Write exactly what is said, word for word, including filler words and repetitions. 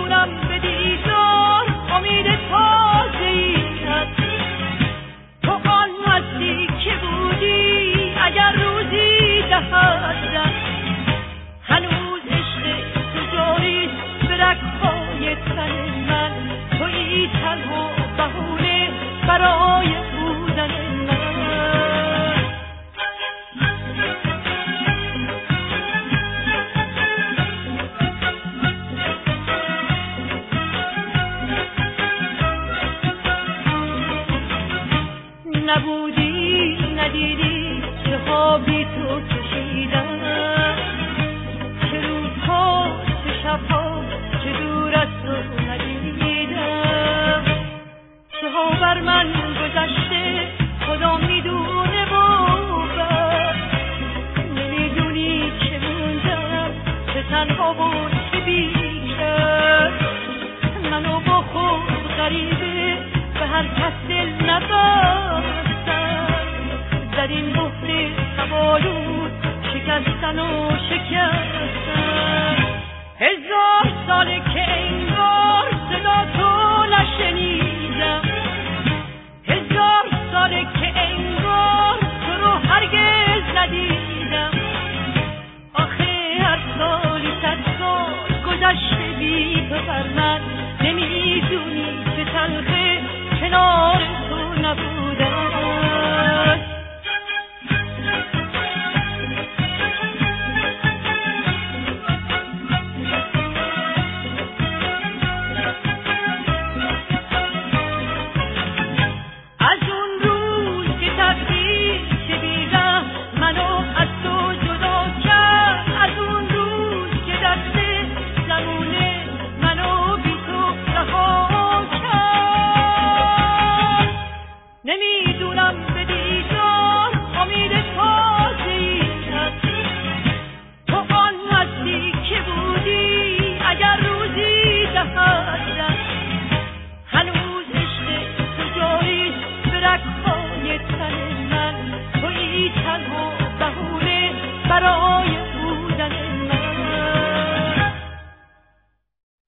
جونم به دیدار امید تازه‌ای هست. تو آن هستی که بودی اگر روزی دهد هنوز عشق تو جاریست به رگ‌های تن من. تویی تنها بهونه برای بودن من. نبودی ندیدی چه خوابی تو کشیدم، چه روزها چه شبها چه دور از تو ندیدم. چه ها بر من گذشته خدا میدونه بود، نمیدونی چه موندم چه تنها بود چه بیشتر. منو با خود غریبه به هر کس دل نبستن، در این بحر تبالود شکستن و شکستن. هزار ساله که انگار صدا تو نشنیدم، هزار ساله که انگار تو رو هرگز ندیدم. آخه هر سالی صد سال گذشته بی تو بر من، نمیدونی که تلخه کنار تو نبود.